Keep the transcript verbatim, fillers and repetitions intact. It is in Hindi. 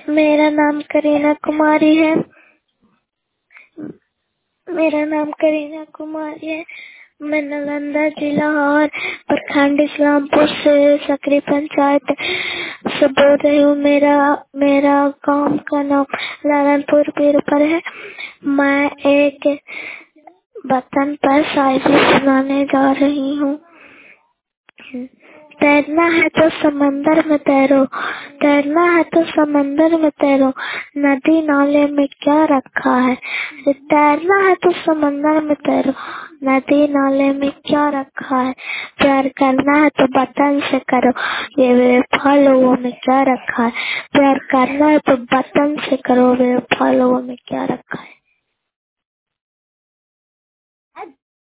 मेरा नाम करीना कुमारी है। मेरा नाम करीना कुमारी है। मैं नालंदा जिला और प्रखंड इस्लामपुर से सकरी पंचायत से बोल रही हूँ। मेरा मेरा गांव का नाम लालनपुर पीरपर है। मैं एक वतन पर शायरी सुनाने जा रही हूँ। तैरना है तो समंदर में तैरो, तैरना है तो समंदर में तैरो, नदी नाले में क्या रखा है। तैरना है तो समंदर में तैरो, नदी नाले में क्या रखा है। प्यार करना है तो वतन से करो, ये बेवफा लोगों में क्या रखा है। प्यार करना है तो वतन से करो, बेवफा लोगों में क्या रखा है।